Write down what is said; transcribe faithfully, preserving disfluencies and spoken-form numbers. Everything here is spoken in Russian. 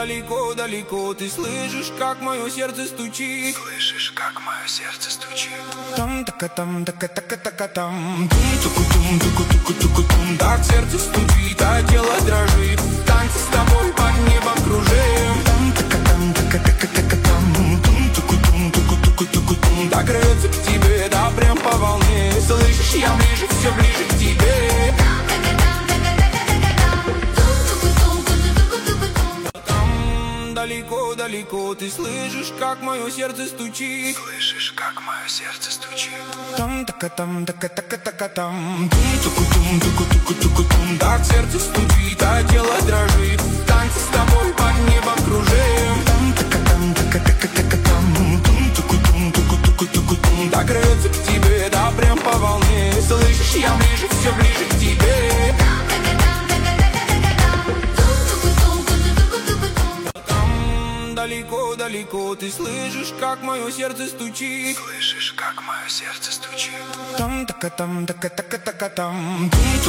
далеко-далеко ты слышишь, как мое сердце стучит. Слышишь, как мое сердце стучит. Там така там така така така там тум туку тум туку туку туку тум. Так сердце стучит, а тело дрожит. Танцы с тобой под небом кружим. Там така там така така така там тум туку тум туку туку туку тум. Так рвется к тебе, да прям по волне. Слышишь, я ближе, все ближе к тебе. Далеко-далеко ты слышишь, как мое сердце стучит. Слышишь, как мое сердце стучит. Там така там така така така там тум туку тум туку туку туку тум. Так сердце стучит, а тело дрожит. Танцы с тобой под небом кружим. Там така там така така така там тум туку тум туку туку туку тум. Так рвется к тебе, да прям по волне. Слышишь, я ближе, все ближе к тебе. Далеко-далеко ты слышишь, как мое сердце стучит. Слышишь, как мое сердце стучит. Там така там така така така там тум